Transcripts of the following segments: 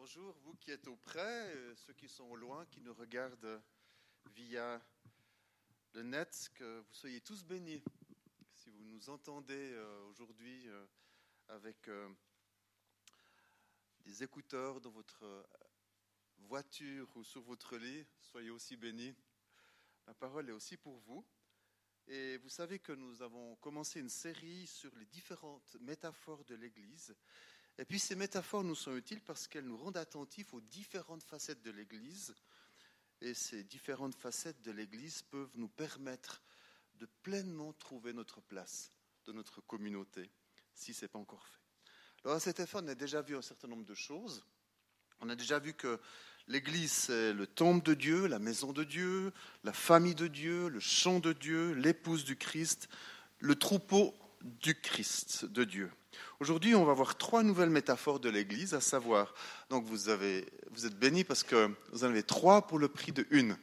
Bonjour, vous qui êtes auprès, ceux qui sont au loin, qui nous regardent via le net, que vous soyez tous bénis. Si vous nous entendez aujourd'hui avec des écouteurs dans votre voiture ou sur votre lit, soyez aussi bénis. La parole est aussi pour vous. Et vous savez que nous avons commencé une série sur les différentes métaphores de l'Église. Et puis ces métaphores nous sont utiles parce qu'elles nous rendent attentifs aux différentes facettes de l'Église. Et ces différentes facettes de l'Église peuvent nous permettre de pleinement trouver notre place dans notre communauté, si ce n'est pas encore fait. Alors à cet effet, on a déjà vu un certain nombre de choses. On a déjà vu que l'Église, c'est le temple de Dieu, la maison de Dieu, la famille de Dieu, le champ de Dieu, l'épouse du Christ, le troupeau du Christ, de Dieu. Aujourd'hui, on va voir 3 nouvelles métaphores de l'Église, à savoir, donc vous êtes bénis parce que vous en avez 3 pour le prix de 1.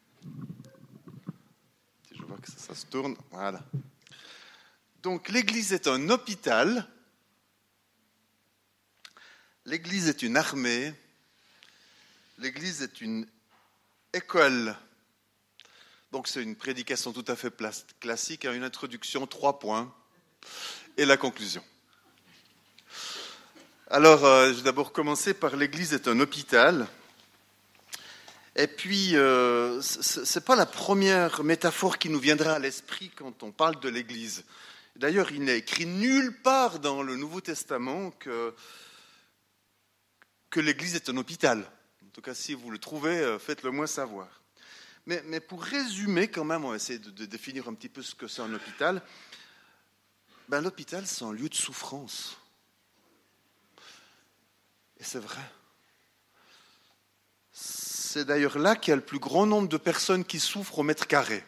Si je vois que ça se tourne, voilà. Donc l'Église est un hôpital, l'Église est une armée, l'Église est une école. Donc c'est une prédication tout à fait classique, une introduction, 3 points, et la conclusion. Alors, je vais d'abord commencer par l'Église est un hôpital. Et puis, ce n'est pas la première métaphore qui nous viendra à l'esprit quand on parle de l'Église. D'ailleurs, il n'est écrit nulle part dans le Nouveau Testament que l'Église est un hôpital. En tout cas, si vous le trouvez, faites-le moi savoir. Mais pour résumer quand même, on va essayer de définir un petit peu ce que c'est un hôpital. L'hôpital, c'est un lieu de souffrance. Et c'est vrai. C'est d'ailleurs là qu'il y a le plus grand nombre de personnes qui souffrent au mètre carré.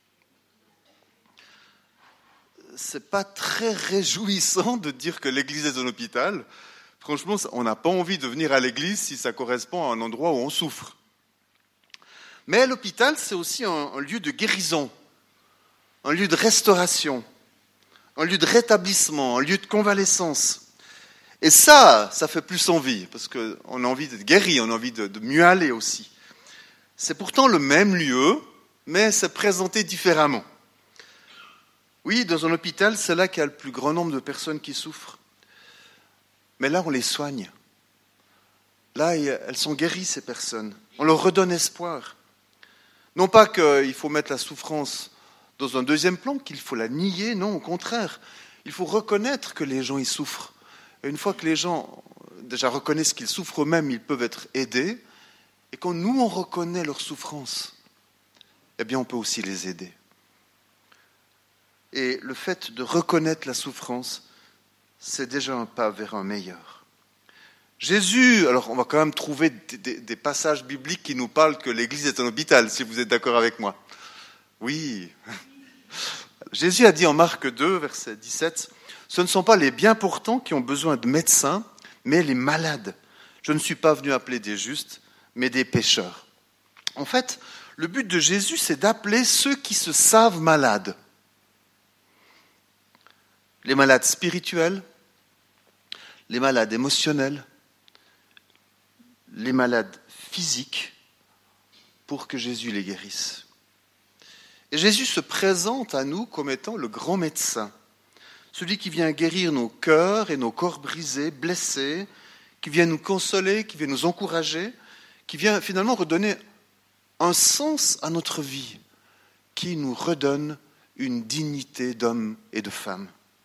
C'est pas très réjouissant de dire que l'église est un hôpital. Franchement, on n'a pas envie de venir à l'église si ça correspond à un endroit où on souffre. Mais l'hôpital, c'est aussi un lieu de guérison, un lieu de restauration, un lieu de rétablissement, un lieu de convalescence. Et ça fait plus envie, parce qu'on a envie d'être guéri, on a envie de mieux aller aussi. C'est pourtant le même lieu, mais c'est présenté différemment. Oui, dans un hôpital, c'est là qu'il y a le plus grand nombre de personnes qui souffrent. Mais là, on les soigne. Là, elles sont guéries, ces personnes. On leur redonne espoir. Non pas qu'il faut mettre la souffrance dans un deuxième plan, qu'il faut la nier, non, au contraire. Il faut reconnaître que les gens y souffrent. Et une fois que les gens déjà reconnaissent qu'ils souffrent eux-mêmes, ils peuvent être aidés. Et quand nous, on reconnaît leur souffrance, eh bien, on peut aussi les aider. Et le fait de reconnaître la souffrance, c'est déjà un pas vers un meilleur. Jésus, alors on va quand même trouver des passages bibliques qui nous parlent que l'Église est un hôpital, si vous êtes d'accord avec moi. Oui. Jésus a dit en Marc 2, verset 17, « Ce ne sont pas les bien portants qui ont besoin de médecins, mais les malades. Je ne suis pas venu appeler des justes, mais des pécheurs. » En fait, le but de Jésus, c'est d'appeler ceux qui se savent malades. Les malades spirituels, les malades émotionnels, les malades physiques, pour que Jésus les guérisse. Et Jésus se présente à nous comme étant le grand médecin, celui qui vient guérir nos cœurs et nos corps brisés, blessés, qui vient nous consoler, qui vient nous encourager, qui vient finalement redonner un sens à notre vie, qui nous redonne une dignité d'homme et de femme.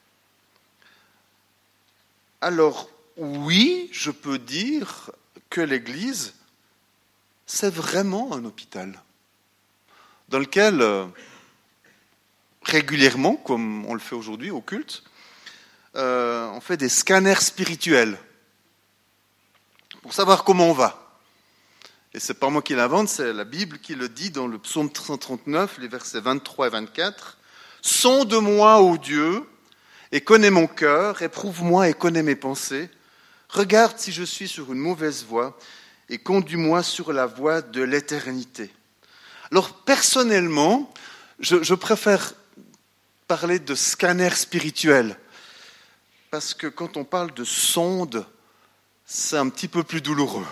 Alors, oui, je peux dire que l'Église, c'est vraiment un hôpital dans lequel, régulièrement, comme on le fait aujourd'hui au culte, on fait des scanners spirituels pour savoir comment on va. Et c'est pas moi qui l'invente, c'est la Bible qui le dit dans le psaume 139, les versets 23 et 24. « Sonde-moi, ô Dieu, et connais mon cœur, éprouve-moi et connais mes pensées. Regarde si je suis sur une mauvaise voie et conduis-moi sur la voie de l'éternité. » Alors, personnellement, je préfère parler de scanner spirituel. Parce que quand on parle de sonde, c'est un petit peu plus douloureux.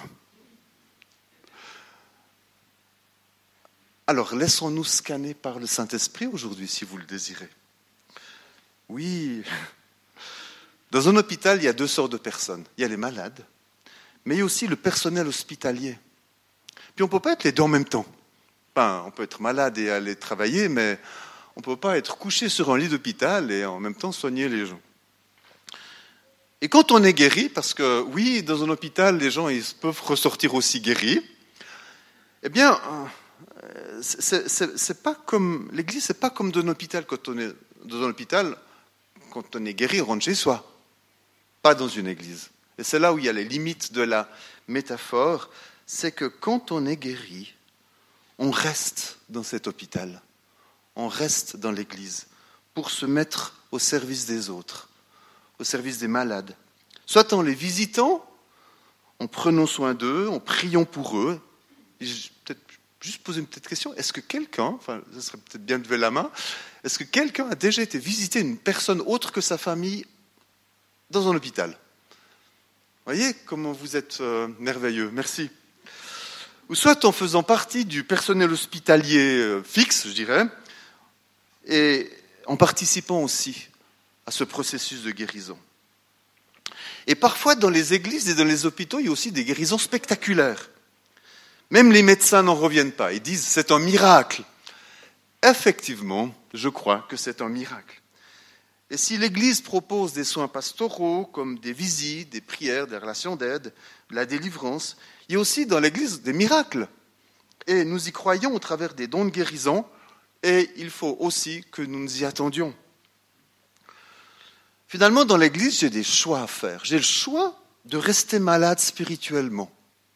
Alors, laissons-nous scanner par le Saint-Esprit aujourd'hui, si vous le désirez. Oui, dans un hôpital, il y a 2 sortes de personnes. Il y a les malades, mais il y a aussi le personnel hospitalier. Puis on ne peut pas être les deux en même temps. Enfin, on peut être malade et aller travailler, mais on ne peut pas être couché sur un lit d'hôpital et en même temps soigner les gens. Et quand on est guéri, parce que oui, dans un hôpital, les gens ils peuvent ressortir aussi guéris, eh bien, c'est pas comme l'Église, c'est pas comme dans un hôpital. Quand on est dans un hôpital, quand on est guéri, on rentre chez soi, pas dans une église. Et c'est là où il y a les limites de la métaphore, c'est que quand on est guéri, on reste dans cet hôpital, on reste dans l'église pour se mettre au service des autres, au service des malades. Soit en les visitant, en prenant soin d'eux, en priant pour eux. Et peut-être juste poser une petite question. Est-ce que quelqu'un, enfin, ça serait peut-être bien de lever la main, est-ce que quelqu'un a déjà été visiter une personne autre que sa famille dans un hôpital? Vous voyez comment vous êtes merveilleux. Merci. Ou soit en faisant partie du personnel hospitalier fixe, je dirais, et en participant aussi à ce processus de guérison. Et parfois, dans les églises et dans les hôpitaux, il y a aussi des guérisons spectaculaires. Même les médecins n'en reviennent pas. Ils disent c'est un miracle. Effectivement, je crois que c'est un miracle. Et si l'Église propose des soins pastoraux, comme des visites, des prières, des relations d'aide, de la délivrance, il y a aussi dans l'Église des miracles. Et nous y croyons au travers des dons de guérison, et il faut aussi que nous nous y attendions. Finalement, dans l'Église, j'ai des choix à faire. J'ai le choix de rester malade spirituellement.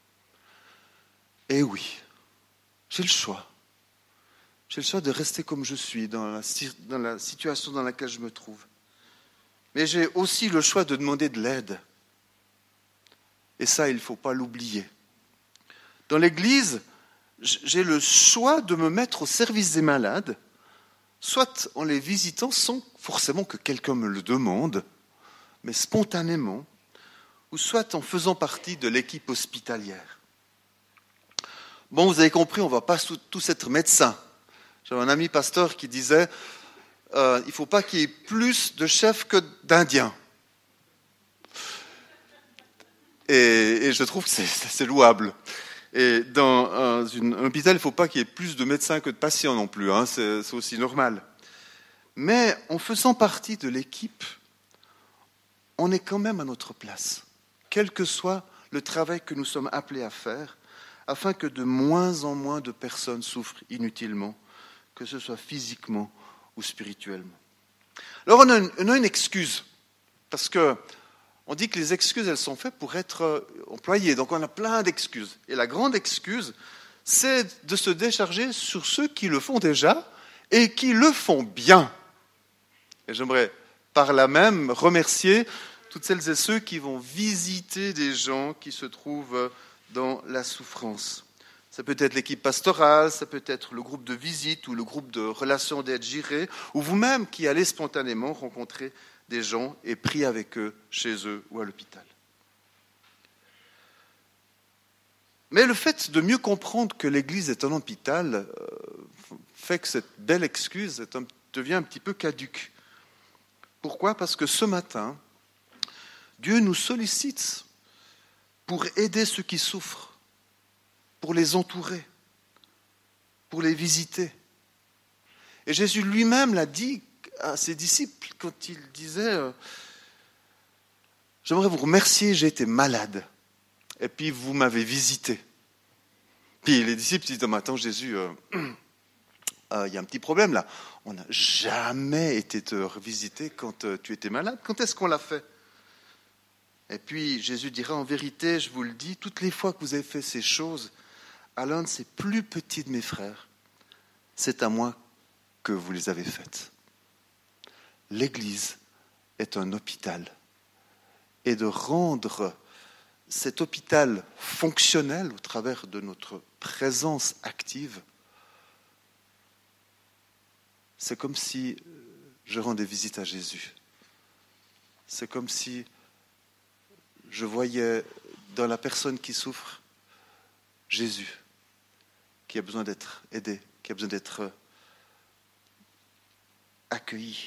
Et oui, j'ai le choix. J'ai le choix de rester comme je suis, dans la situation dans laquelle je me trouve. Mais j'ai aussi le choix de demander de l'aide. Et ça, il ne faut pas l'oublier. Dans l'Église, j'ai le choix de me mettre au service des malades, soit en les visitant sans forcément que quelqu'un me le demande, mais spontanément, ou soit en faisant partie de l'équipe hospitalière. Bon, vous avez compris, on ne va pas tous être médecins. J'avais un ami pasteur qui disait il ne faut pas qu'il y ait plus de chefs que d'Indiens. Et je trouve que c'est louable. Et dans un hôpital, il ne faut pas qu'il y ait plus de médecins que de patients non plus. Hein, c'est aussi normal. Mais en faisant partie de l'équipe, on est quand même à notre place, quel que soit le travail que nous sommes appelés à faire, afin que de moins en moins de personnes souffrent inutilement, que ce soit physiquement ou spirituellement. Alors on a une excuse, parce que on dit que les excuses, elles sont faites pour être employées, donc on a plein d'excuses. Et la grande excuse, c'est de se décharger sur ceux qui le font déjà et qui le font bien. Et j'aimerais par là même remercier toutes celles et ceux qui vont visiter des gens qui se trouvent dans la souffrance. Ça peut être l'équipe pastorale, ça peut être le groupe de visite ou le groupe de relations d'aide gérée, ou vous-même qui allez spontanément rencontrer des gens et prier avec eux chez eux ou à l'hôpital. Mais le fait de mieux comprendre que l'Église est un hôpital fait que cette belle excuse devient un petit peu caduque. Pourquoi ? Parce que ce matin, Dieu nous sollicite pour aider ceux qui souffrent, pour les entourer, pour les visiter. Et Jésus lui-même l'a dit à ses disciples quand il disait « J'aimerais vous remercier, j'ai été malade, et puis vous m'avez visité. » Puis les disciples disent « Attends Jésus, il y a un petit problème là. On n'a jamais été te visiter quand tu étais malade. Quand est-ce qu'on l'a fait ?» Et puis Jésus dira « En vérité, je vous le dis, toutes les fois que vous avez fait ces choses à l'un de ces plus petits de mes frères, c'est à moi que vous les avez faites. » L'Église est un hôpital. Et de rendre cet hôpital fonctionnel au travers de notre présence active, c'est comme si je rendais visite à Jésus. C'est comme si je voyais dans la personne qui souffre Jésus, qui a besoin d'être aidé, qui a besoin d'être accueilli.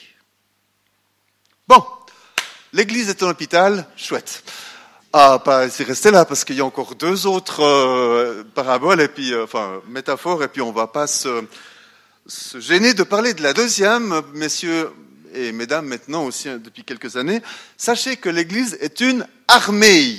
Bon, l'église est un hôpital, chouette. Ah, c'est resté là parce qu'il y a encore deux autres paraboles et puis métaphores, et puis on va pas se gêner de parler de la deuxième, messieurs et mesdames maintenant aussi depuis quelques années. Sachez que l'église est une armée.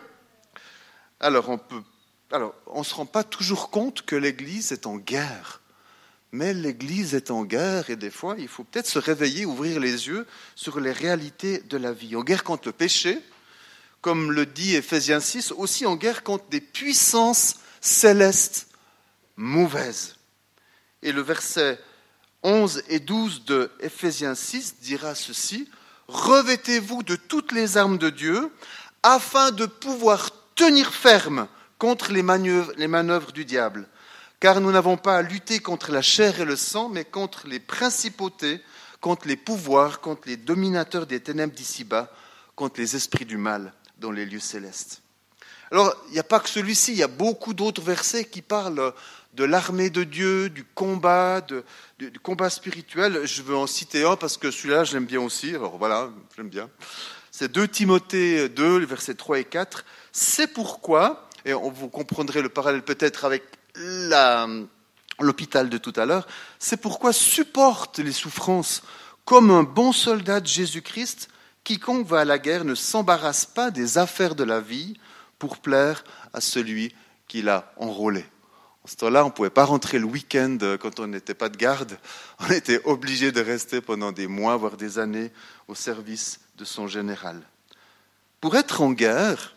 Alors on se rend pas toujours compte que l'église est en guerre. Mais l'Église est en guerre et des fois, il faut peut-être se réveiller, ouvrir les yeux sur les réalités de la vie. En guerre contre le péché, comme le dit Éphésiens 6, aussi en guerre contre des puissances célestes mauvaises. Et le verset 11 et 12 de Éphésiens 6 dira ceci, « Revêtez-vous de toutes les armes de Dieu, afin de pouvoir tenir ferme contre les manœuvres du diable. » Car nous n'avons pas à lutter contre la chair et le sang, mais contre les principautés, contre les pouvoirs, contre les dominateurs des ténèbres d'ici-bas, contre les esprits du mal dans les lieux célestes. Alors, il n'y a pas que celui-ci, il y a beaucoup d'autres versets qui parlent de l'armée de Dieu, du combat spirituel. Je veux en citer un parce que celui-là, je l'aime bien aussi. Alors voilà, j'aime bien. C'est 2 Timothée 2, les versets 3 et 4. C'est pourquoi, et vous comprendrez le parallèle peut-être avec l'hôpital de tout à l'heure, c'est pourquoi supporte les souffrances comme un bon soldat de Jésus-Christ. Quiconque va à la guerre ne s'embarrasse pas des affaires de la vie pour plaire à celui qui l'a enrôlé. En ce temps-là, on ne pouvait pas rentrer le week-end quand on n'était pas de garde. On était obligé de rester pendant des mois, voire des années, au service de son général. Pour être en guerre,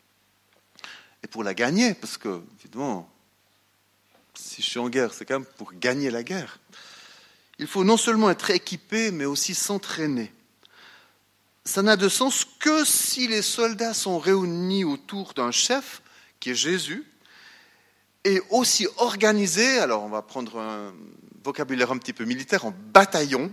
et pour la gagner, parce que, évidemment, si je suis en guerre, c'est quand même pour gagner la guerre. Il faut non seulement être équipé, mais aussi s'entraîner. Ça n'a de sens que si les soldats sont réunis autour d'un chef, qui est Jésus, et aussi organisés, alors on va prendre un vocabulaire un petit peu militaire, en bataillon,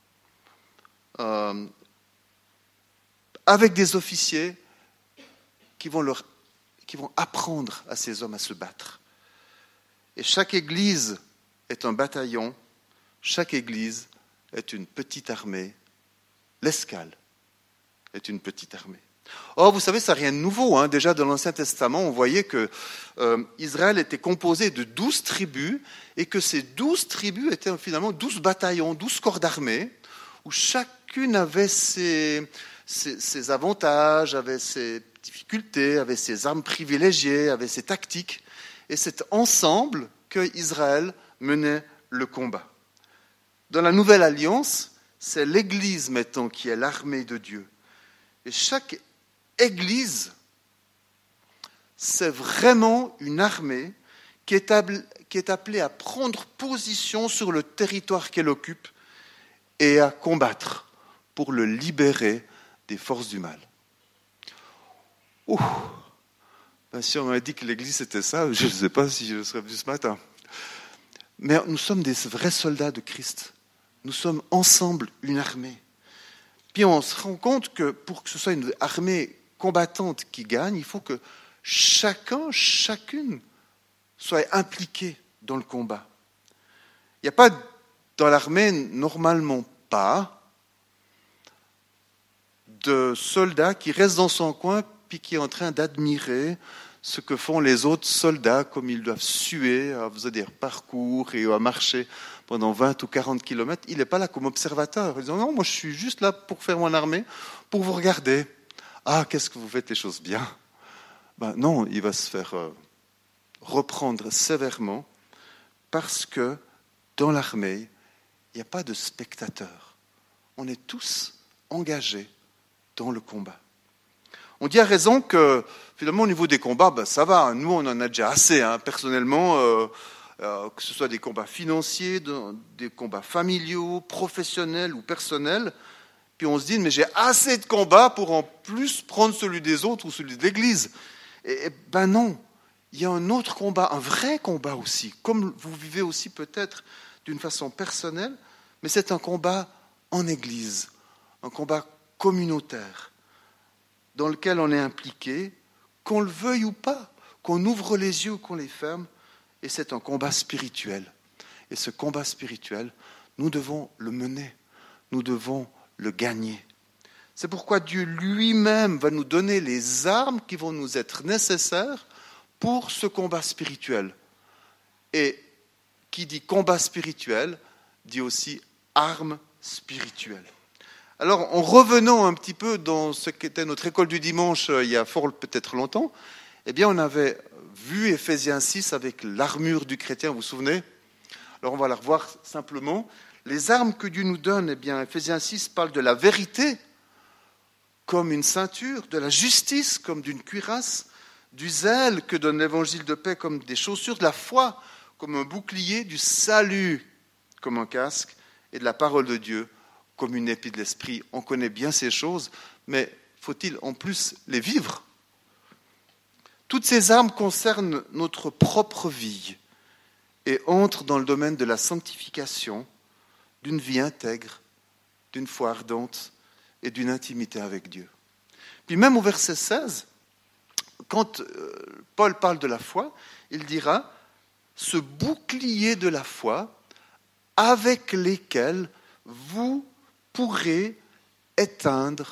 avec des officiers qui vont apprendre à ces hommes à se battre. Et chaque église est un bataillon, chaque église est une petite armée. L'escale est une petite armée. Or, vous savez, ça n'a rien de nouveau. Déjà dans l'Ancien Testament, on voyait que Israël était composé de 12 tribus et que ces 12 tribus étaient finalement 12 bataillons, 12 corps d'armée, où chacune avait ses avantages, avait ses difficultés, avait ses armes privilégiées, avait ses tactiques. Et c'est ensemble que Israël menait le combat. Dans la Nouvelle Alliance, c'est l'Église maintenant qui est l'armée de Dieu. Et chaque Église, c'est vraiment une armée qui est appelée à prendre position sur le territoire qu'elle occupe et à combattre pour le libérer des forces du mal. Ouh. Ben, si on m'avait dit que l'Église c'était ça, je ne sais pas si je serais venu ce matin. Mais nous sommes des vrais soldats de Christ. Nous sommes ensemble une armée. Puis on se rend compte que pour que ce soit une armée combattante qui gagne, il faut que chacune soit impliqué dans le combat. Il n'y a pas dans l'armée, normalement pas, de soldat qui reste dans son coin puis qui est en train d'admirer ce que font les autres soldats, comme ils doivent suer, à faire des parcours et à marcher pendant 20 ou 40 kilomètres. Il n'est pas là comme observateur. Ils disent non, moi je suis juste là pour faire mon armée, pour vous regarder. Ah, qu'est-ce que vous faites les choses bien. Ben non, il va se faire reprendre sévèrement parce que dans l'armée, il n'y a pas de spectateurs. On est tous engagés dans le combat. On dit à raison que, finalement, au niveau des combats, ben, ça va. Nous, on en a déjà assez, personnellement, que ce soit des combats financiers, des combats familiaux, professionnels ou personnels. Puis on se dit, mais j'ai assez de combats pour en plus prendre celui des autres ou celui de l'Église. Et ben non, il y a un autre combat, un vrai combat aussi, comme vous vivez aussi peut-être d'une façon personnelle, mais c'est un combat en Église, un combat communautaire, dans lequel on est impliqué qu'on le veuille ou pas, qu'on ouvre les yeux ou qu'on les ferme, et c'est un combat spirituel. Et ce combat spirituel, nous devons le mener, nous devons le gagner. C'est pourquoi Dieu lui-même va nous donner les armes qui vont nous être nécessaires pour ce combat spirituel. Et qui dit combat spirituel, dit aussi armes spirituelles. Alors, en revenant un petit peu dans ce qu'était notre école du dimanche il y a fort peut-être longtemps, eh bien, on avait vu Éphésiens 6 avec l'armure du chrétien, vous vous souvenez ? Alors, on va la revoir simplement. Les armes que Dieu nous donne, eh bien, Éphésiens 6 parle de la vérité comme une ceinture, de la justice comme d'une cuirasse, du zèle que donne l'évangile de paix comme des chaussures, de la foi comme un bouclier, du salut comme un casque, et de la parole de Dieu comme une épée de l'esprit. On connaît bien ces choses, mais faut-il en plus les vivre ? Toutes ces armes concernent notre propre vie et entrent dans le domaine de la sanctification, d'une vie intègre, d'une foi ardente et d'une intimité avec Dieu. Puis même au verset 16, quand Paul parle de la foi, il dira « ce bouclier de la foi avec lesquels vous pourrez éteindre ».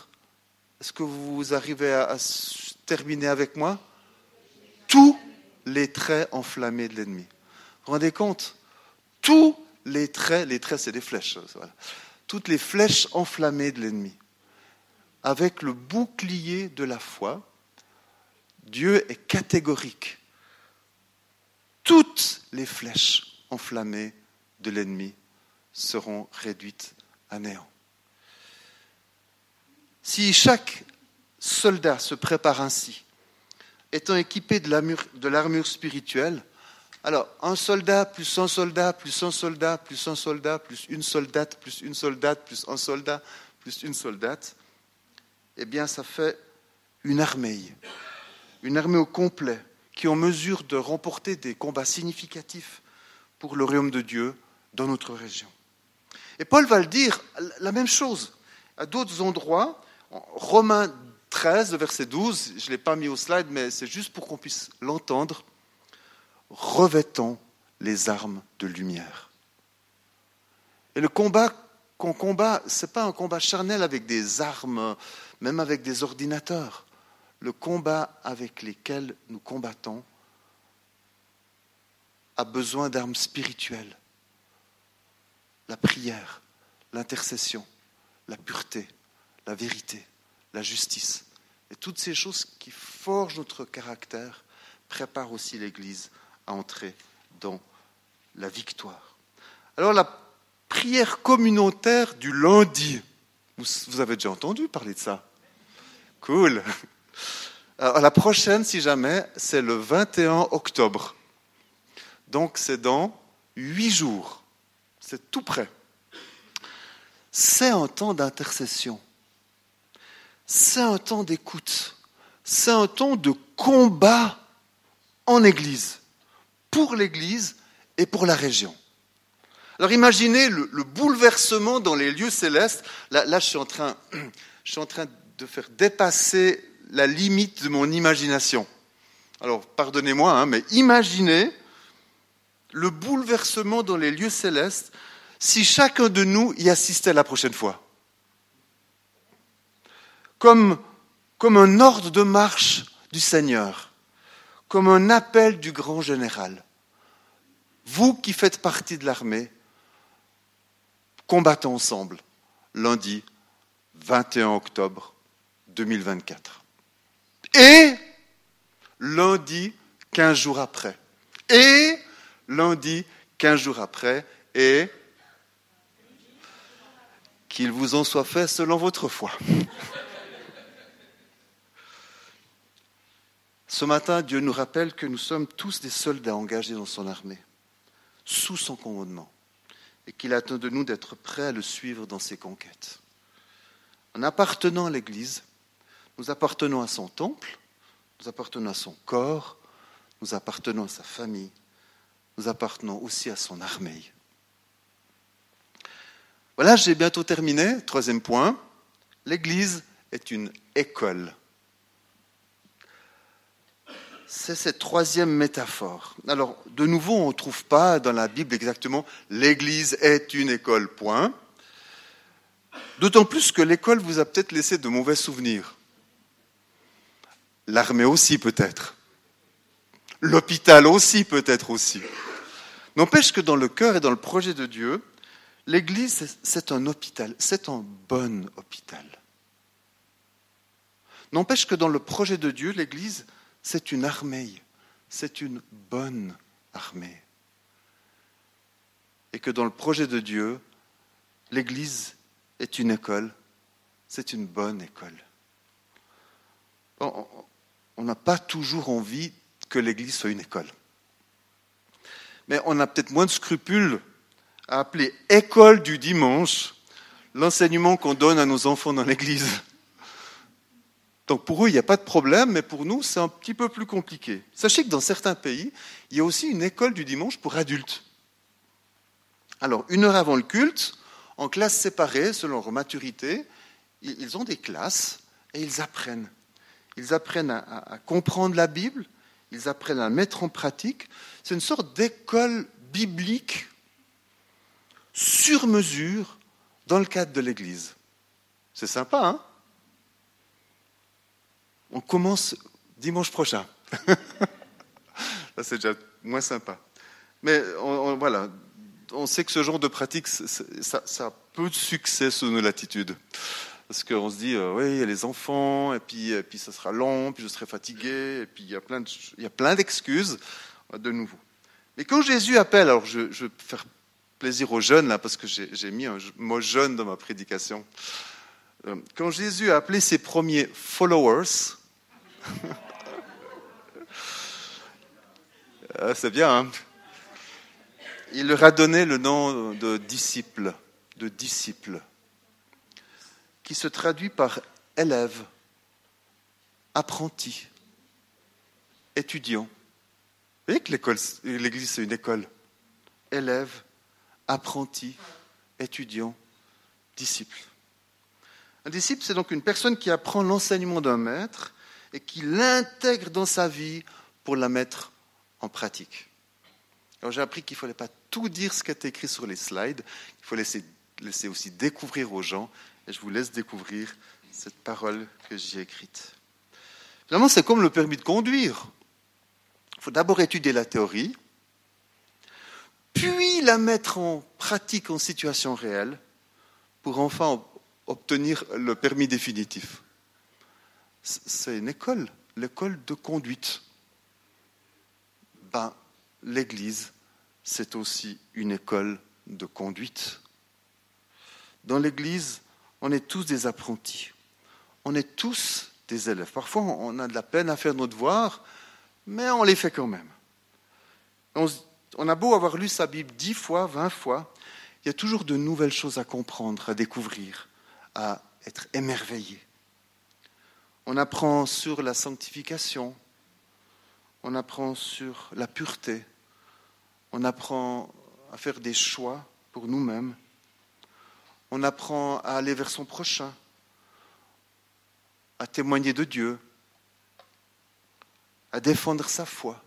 Est-ce que vous arrivez à terminer avec moi ? Tous les traits enflammés de l'ennemi. Vous vous rendez compte ? Tous les traits c'est des flèches, voilà. Toutes les flèches enflammées de l'ennemi. Avec le bouclier de la foi, Dieu est catégorique. Toutes les flèches enflammées de l'ennemi seront réduites à néant. Si chaque soldat se prépare ainsi, étant équipé de l'armure spirituelle, alors un soldat, plus un soldat, plus un soldat, plus un soldat, plus une soldate, plus une soldate, plus un soldat, plus une soldate, eh bien ça fait une armée au complet, qui est en mesure de remporter des combats significatifs pour le royaume de Dieu dans notre région. Et Paul va le dire, la même chose, à d'autres endroits. Romains 13, verset 12, je ne l'ai pas mis au slide, mais c'est juste pour qu'on puisse l'entendre. Revêtons les armes de lumière. Et le combat qu'on combat, ce n'est pas un combat charnel avec des armes, même avec des ordinateurs. Le combat avec lesquels nous combattons a besoin d'armes spirituelles. La prière, l'intercession, la pureté, la vérité, la justice. Et toutes ces choses qui forgent notre caractère préparent aussi l'Église à entrer dans la victoire. Alors la prière communautaire du lundi, vous avez déjà entendu parler de ça ? Cool. Alors, la prochaine, si jamais, c'est le 21 octobre. Donc c'est dans 8 jours. C'est tout près. C'est un temps d'intercession. C'est un temps d'écoute. C'est un temps de combat en Église, pour l'Église et pour la région. Alors imaginez le bouleversement dans les lieux célestes. Là je suis en train de faire dépasser la limite de mon imagination. Alors pardonnez-moi, mais imaginez le bouleversement dans les lieux célestes si chacun de nous y assistait la prochaine fois. Comme un ordre de marche du Seigneur, comme un appel du grand général. Vous qui faites partie de l'armée, combattons ensemble, lundi 21 octobre 2024. Et lundi 15 jours après. Et lundi 15 jours après. Et qu'il vous en soit fait selon votre foi. Ce matin, Dieu nous rappelle que nous sommes tous des soldats engagés dans son armée, sous son commandement, et qu'il attend de nous d'être prêts à le suivre dans ses conquêtes. En appartenant à l'Église, nous appartenons à son temple, nous appartenons à son corps, nous appartenons à sa famille, nous appartenons aussi à son armée. Voilà, j'ai bientôt terminé. 3e point, l'Église est une école. c'est cette troisième métaphore. Alors, de nouveau, on ne trouve pas dans la Bible exactement « l'Église est une école, point ». D'autant plus que l'école vous a peut-être laissé de mauvais souvenirs. L'armée aussi, peut-être. L'hôpital aussi, peut-être aussi. N'empêche que dans le cœur et dans le projet de Dieu, l'Église, c'est un hôpital, c'est un bon hôpital. N'empêche que dans le projet de Dieu, l'Église, c'est une armée, c'est une bonne armée. Et que dans le projet de Dieu, l'Église est une école, c'est une bonne école. On n'a pas toujours envie que l'Église soit une école. Mais on a peut-être moins de scrupules à appeler école du dimanche l'enseignement qu'on donne à nos enfants dans l'Église. Donc pour eux, il n'y a pas de problème, mais pour nous, c'est un petit peu plus compliqué. Sachez que dans certains pays, il y a aussi une école du dimanche pour adultes. Alors, 1 heure avant le culte, en classes séparées, selon leur maturité, ils ont des classes et ils apprennent. Ils apprennent à comprendre la Bible, ils apprennent à la mettre en pratique. C'est une sorte d'école biblique sur mesure dans le cadre de l'Église. C'est sympa, hein ? On commence dimanche prochain. Là, c'est déjà moins sympa. Mais voilà, on sait que ce genre de pratique, ça a peu de succès sous nos latitudes. Parce qu'on se dit, oui, il y a les enfants, et puis ça sera long, puis je serai fatigué, et puis il y a plein d'excuses, de nouveau. Mais quand Jésus appelle, alors je vais faire plaisir aux jeunes, là, parce que j'ai mis un mot jeune dans ma prédication. Quand Jésus a appelé ses premiers followers, c'est bien, hein? Il leur a donné le nom de disciples, qui se traduit par élève, apprenti, étudiant. Vous voyez que l'Église, c'est une école. Élève, apprenti, étudiant, disciple. Un disciple, c'est donc une personne qui apprend l'enseignement d'un maître et qui l'intègre dans sa vie pour la mettre en pratique. Alors j'ai appris qu'il ne fallait pas tout dire ce qui est écrit sur les slides, il faut laisser aussi découvrir aux gens, et je vous laisse découvrir cette parole que j'ai écrite. Finalement, c'est comme le permis de conduire. Il faut d'abord étudier la théorie, puis la mettre en pratique en situation réelle, pour enfin obtenir le permis définitif. C'est une école, l'école de conduite. L'Église, c'est aussi une école de conduite. Dans l'Église, on est tous des apprentis. On est tous des élèves. Parfois, on a de la peine à faire nos devoirs, mais on les fait quand même. On a beau avoir lu sa Bible 10 fois, 20 fois, il y a toujours de nouvelles choses à comprendre, à découvrir, à être émerveillé. On apprend sur la sanctification, on apprend sur la pureté, on apprend à faire des choix pour nous-mêmes, on apprend à aller vers son prochain, à témoigner de Dieu, à défendre sa foi.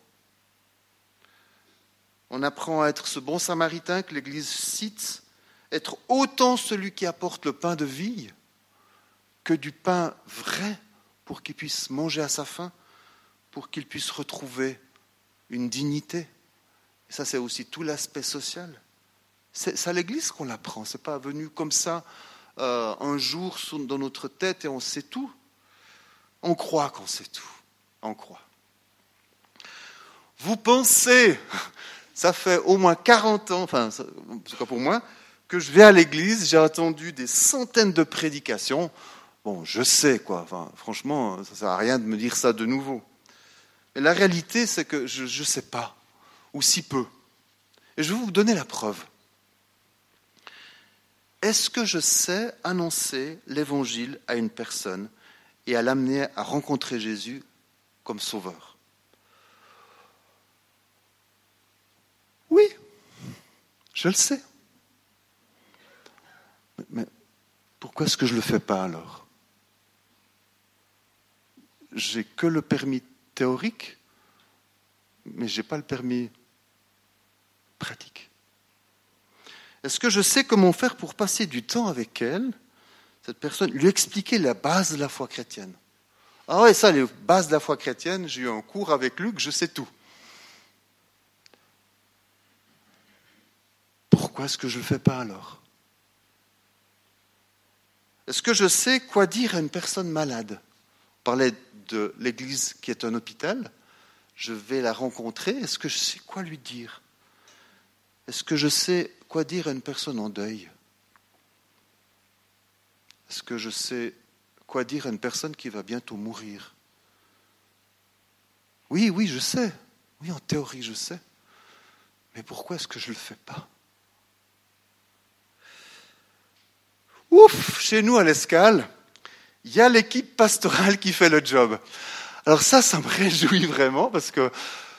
On apprend à être ce bon samaritain que l'Église cite, être autant celui qui apporte le pain de vie que du pain vrai pour qu'il puisse manger à sa faim, pour qu'il puisse retrouver une dignité. Et ça, c'est aussi tout l'aspect social. C'est à l'Église qu'on l'apprend. Ce n'est pas venu comme ça un jour dans notre tête et on sait tout. On croit qu'on sait tout. On croit. Vous pensez, ça fait au moins 40 ans, enfin, en tout cas pour moi, que je vais à l'église, j'ai entendu des centaines de prédications. Bon, je sais, quoi. Enfin, franchement, ça ne sert à rien de me dire ça de nouveau. Mais la réalité, c'est que je ne sais pas, ou si peu. Et je vais vous donner la preuve. Est-ce que je sais annoncer l'évangile à une personne et à l'amener à rencontrer Jésus comme sauveur? Oui, je le sais. Mais pourquoi est-ce que je ne le fais pas alors? J'ai que le permis théorique mais je n'ai pas le permis pratique. Est-ce que je sais comment faire pour passer du temps avec elle, cette personne, lui expliquer la base de la foi chrétienne? Ah ouais, ça, les bases de la foi chrétienne, j'ai eu un cours avec Luc, je sais tout. Pourquoi est-ce que je ne le fais pas alors? Est-ce que je sais quoi dire à une personne malade? On parlait de l'église qui est un hôpital. Je vais la rencontrer. Est-ce que je sais quoi lui dire? Est-ce que je sais quoi dire à une personne en deuil? Est-ce que je sais quoi dire à une personne qui va bientôt mourir? Oui, je sais. Oui, en théorie, je sais. Mais pourquoi est-ce que je ne le fais pas? Ouf, chez nous à l'Escale, il y a l'équipe pastorale qui fait le job. Alors ça me réjouit vraiment parce que...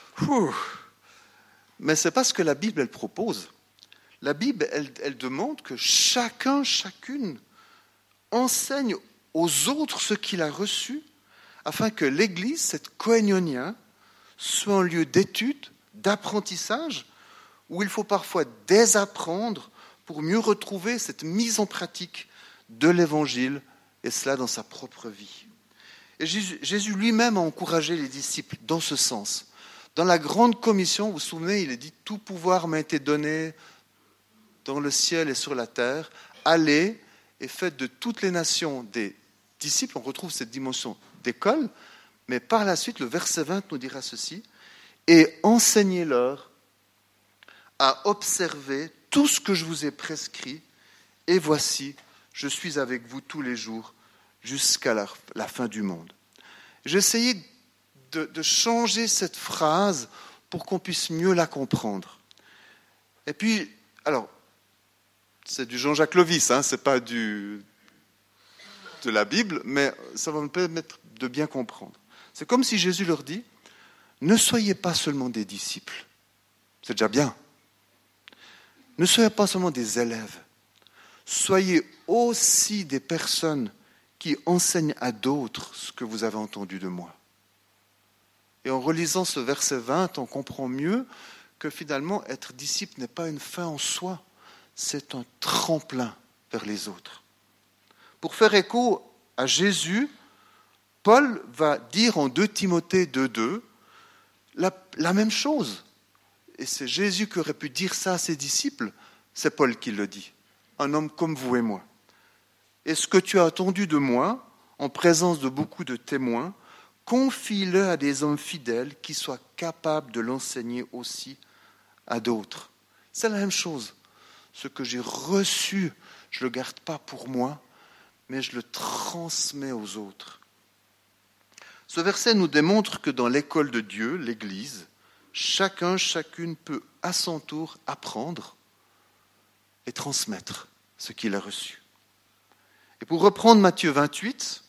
Mais ce n'est pas ce que la Bible, elle propose. La Bible, elle demande que chacun, chacune, enseigne aux autres ce qu'il a reçu, afin que l'Église, cette koinonia, soit un lieu d'étude, d'apprentissage, où il faut parfois désapprendre pour mieux retrouver cette mise en pratique de l'Évangile, et cela dans sa propre vie. Et Jésus lui-même a encouragé les disciples dans ce sens. Dans la grande commission, vous vous souvenez, il est dit « Tout pouvoir m'a été donné dans le ciel et sur la terre. Allez et faites de toutes les nations des disciples. » On retrouve cette dimension d'école, mais par la suite, le verset 20 nous dira ceci « Et enseignez-leur à observer tout ce que je vous ai prescrit, et voici, je suis avec vous tous les jours jusqu'à la fin du monde. » J'ai essayé de changer cette phrase pour qu'on puisse mieux la comprendre. Et puis, alors, c'est du Jean-Jacques Levis, hein, c'est pas de la Bible, mais ça va me permettre de bien comprendre. C'est comme si Jésus leur dit, ne soyez pas seulement des disciples, c'est déjà bien. Ne soyez pas seulement des élèves, soyez aussi des personnes qui enseignent à d'autres ce que vous avez entendu de moi. Et en relisant ce verset 20, on comprend mieux que finalement, être disciple n'est pas une fin en soi, c'est un tremplin vers les autres. Pour faire écho à Jésus, Paul va dire en 2 Timothée 2,2 la même chose. Et c'est Jésus qui aurait pu dire ça à ses disciples, c'est Paul qui le dit. Un homme comme vous et moi. Et ce que tu as entendu de moi, en présence de beaucoup de témoins, confie-le à des hommes fidèles qui soient capables de l'enseigner aussi à d'autres. C'est la même chose. Ce que j'ai reçu, je ne le garde pas pour moi, mais je le transmets aux autres. Ce verset nous démontre que dans l'école de Dieu, l'Église, chacun, chacune peut à son tour apprendre et transmettre ce qu'il a reçu. Et pour reprendre Matthieu 28,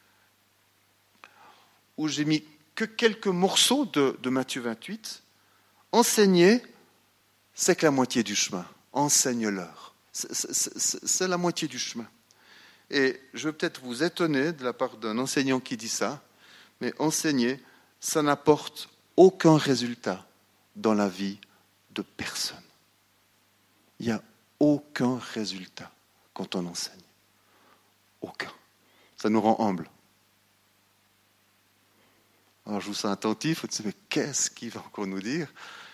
où j'ai mis que quelques morceaux de Matthieu 28, enseigner, c'est que la moitié du chemin. Enseigne-leur. C'est la moitié du chemin. Et je vais peut-être vous étonner de la part d'un enseignant qui dit ça, mais enseigner, ça n'apporte aucun résultat dans la vie de personne. Il n'y a aucun résultat quand on enseigne. Aucun. Ça nous rend humbles. Alors je vous sens attentif, vous dites, mais qu'est-ce qu'il va encore nous dire?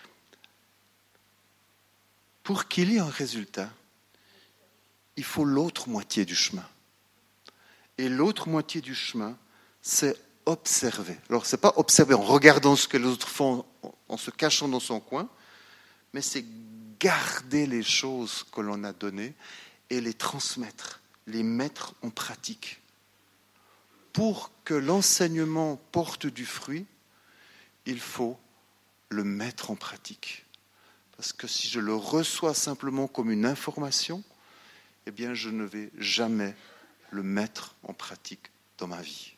Pour qu'il y ait un résultat, il faut l'autre moitié du chemin. Et l'autre moitié du chemin, c'est observer. Alors, ce n'est pas observer en regardant ce que les autres font, en se cachant dans son coin, mais c'est garder les choses que l'on a données et les transmettre, les mettre en pratique. Pour que l'enseignement porte du fruit, il faut le mettre en pratique. Parce que si je le reçois simplement comme une information, eh bien, je ne vais jamais le mettre en pratique dans ma vie.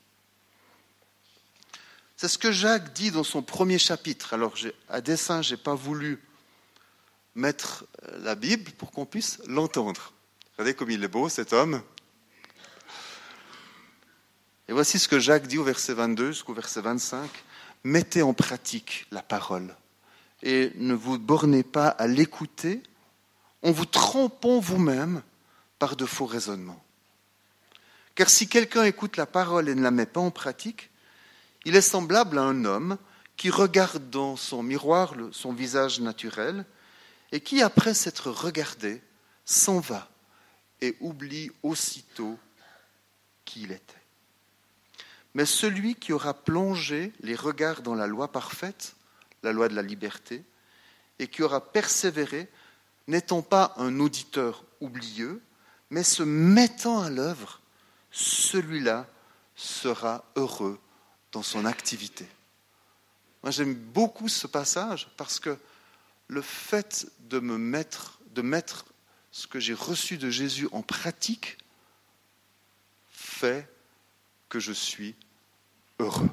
C'est ce que Jacques dit dans son premier chapitre. Alors, à dessein, je n'ai pas voulu mettre la Bible pour qu'on puisse l'entendre. Regardez comme il est beau, cet homme. Et voici ce que Jacques dit au verset 22 jusqu'au verset 25. « Mettez en pratique la parole et ne vous bornez pas à l'écouter en vous trompant vous-même par de faux raisonnements. Car si quelqu'un écoute la parole et ne la met pas en pratique, il est semblable à un homme qui regarde dans son miroir son visage naturel et qui, après s'être regardé, s'en va et oublie aussitôt qui il était. Mais celui qui aura plongé les regards dans la loi parfaite, la loi de la liberté, et qui aura persévéré, n'étant pas un auditeur oublieux, mais se mettant à l'œuvre, celui-là sera heureux dans son activité. Moi, j'aime beaucoup ce passage parce que le fait de mettre ce que j'ai reçu de Jésus en pratique fait que je suis heureux.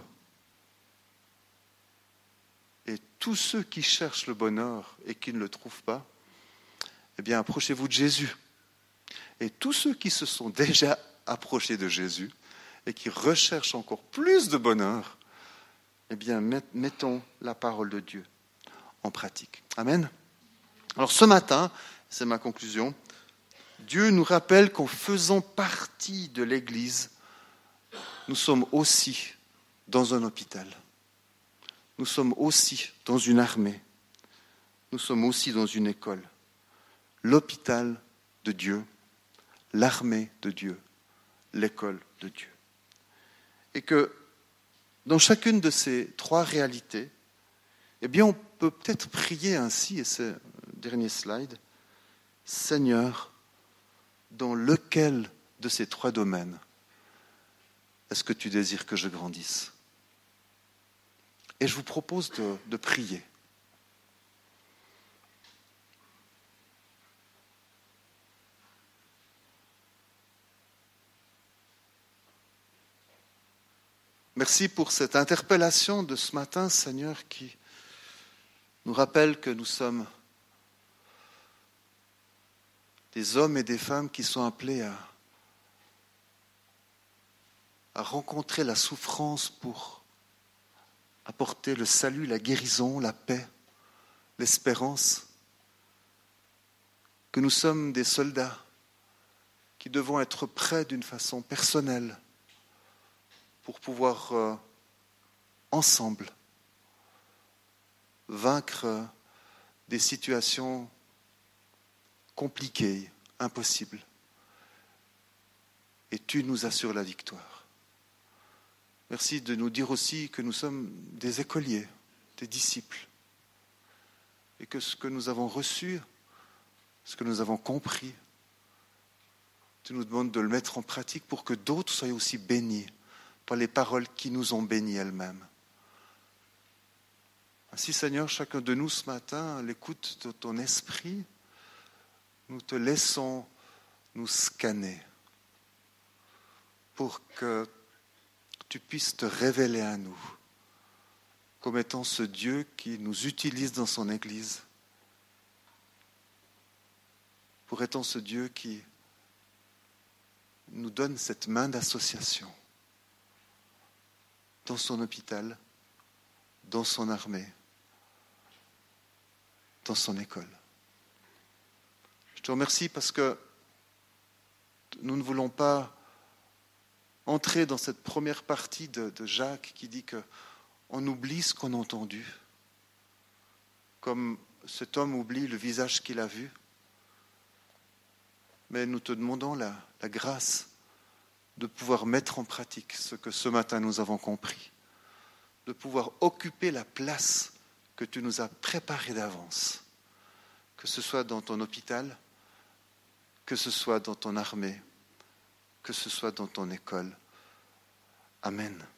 Et tous ceux qui cherchent le bonheur et qui ne le trouvent pas, eh bien, approchez-vous de Jésus. Et tous ceux qui se sont déjà approchés de Jésus et qui recherchent encore plus de bonheur, eh bien, mettons la parole de Dieu en pratique. Amen. Alors ce matin, c'est ma conclusion, Dieu nous rappelle qu'en faisant partie de l'Église, nous sommes aussi dans un hôpital. Nous sommes aussi dans une armée. Nous sommes aussi dans une école. L'hôpital de Dieu, l'armée de Dieu, l'école de Dieu. Et que dans chacune de ces trois réalités, eh bien, on peut peut-être prier ainsi, et c'est le dernier slide, Seigneur, dans lequel de ces trois domaines est-ce que tu désires que je grandisse? Et je vous propose de prier. Merci pour cette interpellation de ce matin, Seigneur, qui nous rappelle que nous sommes des hommes et des femmes qui sont appelés à rencontrer la souffrance pour apporter le salut, la guérison, la paix, l'espérance, que nous sommes des soldats qui devons être prêts d'une façon personnelle pour pouvoir ensemble vaincre des situations compliquées, impossibles. Et tu nous assures la victoire. Merci de nous dire aussi que nous sommes des écoliers, des disciples, et que ce que nous avons reçu, ce que nous avons compris, tu nous demandes de le mettre en pratique pour que d'autres soient aussi bénis par les paroles qui nous ont bénis elles-mêmes. Ainsi, Seigneur, chacun de nous ce matin, à l'écoute de ton esprit, nous te laissons nous scanner pour que tu puisses te révéler à nous comme étant ce Dieu qui nous utilise dans son Église, pour étant ce Dieu qui nous donne cette main d'association dans son hôpital, dans son armée, dans son école. Je te remercie parce que nous ne voulons pas entrer dans cette première partie de Jacques qui dit qu'on oublie ce qu'on a entendu, comme cet homme oublie le visage qu'il a vu. Mais nous te demandons la grâce de pouvoir mettre en pratique ce que ce matin nous avons compris, de pouvoir occuper la place que tu nous as préparée d'avance, que ce soit dans ton hôpital, que ce soit dans ton armée, que ce soit dans ton école. Amen.